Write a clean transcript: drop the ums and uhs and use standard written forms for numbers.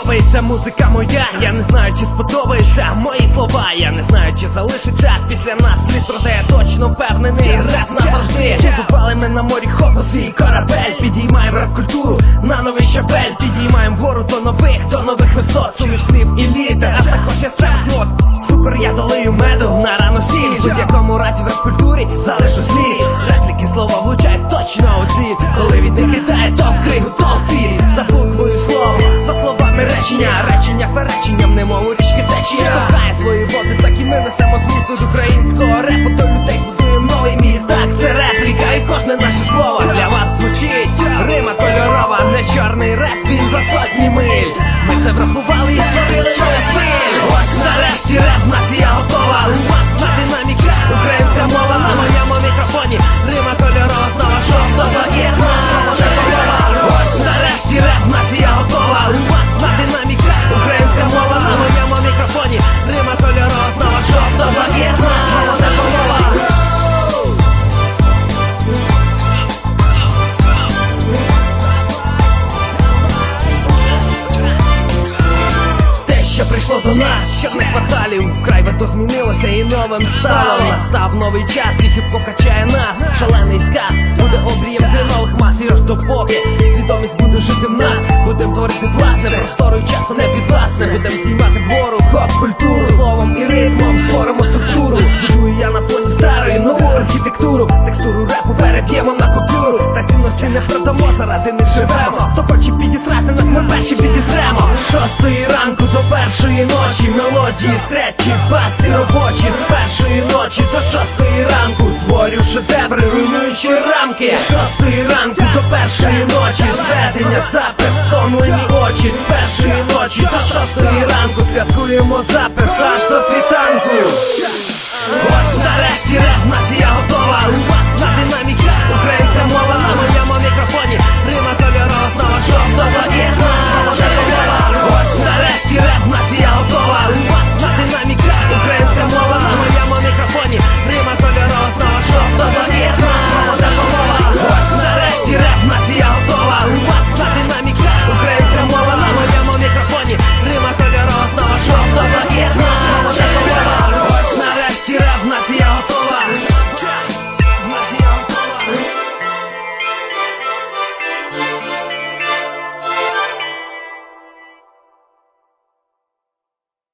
подобається музика моя. Я не знаю, чи сподобаються мої слова. Я не знаю, чи залишиться після нас слід, проте я точно впевнений, реп назавжди. Побували ми на морі, хоп, у свій корабель. Підіймаємо реп-культуру на новий щабель. Підіймаємо вгору до нових висот. Суміш слів і літер, а також я нот. Цукор я долию меду на рану сіль. В будь-якому разі в реп-культурі залишу слід. Репліки слова влучають точно у ціль. Коли від них кидає, то в кригу, то в піль. За буквою слово, за словами речення. Речення за реченням, немов у річки течія. Штовхає свої води, так і ми несемо зміст від українського репу до людей. Будуємо новий міст, так це репліка, і кожне наше слово для вас звучить. Рима кольорова, не чорний реп, він за сотні миль. Ми це врахували і створили новий стиль. Ось нарешті реп нація готова. У вас на динаміка, українська мова на моєму мікрофоні. Рима кольорова, знову жовто-блакитна. Ось нарешті реп нація готова. У вас на динаміка, українська мова на моєму мікрофоні. Рима кольорова, знову жовто-блакитна. Що прийшло до нас, чорних кварталів, вкрай вето змінилося і новим стало. Настав новий час, і хіп-хоп качає нас. Шалений сказ буде обрієм для нових мас. І аж допоки свідомість буде жити в нас, будем творити власне, простору і часу не підвласне. Будем знімати вгору хоп-культуру, словом і ритмом створимо структуру. Будую я на фоні старої нову архітектуру. Текстуру репу переб'ємо на купюру. Та цінності не продамо, заради них живемо. Хто хоче підісрати нас, ми перші підісремо. Шостої ранку до першої ночі, мелодії, скретчі, баси робочі. З першої ночі до шостої ранку творю шедеври, руйнуючи рамки. З шостої ранку до першої ночі, зведення, запис, втомлені очі. З першої ночі до шостої ранку святкуємо запис аж до світанку.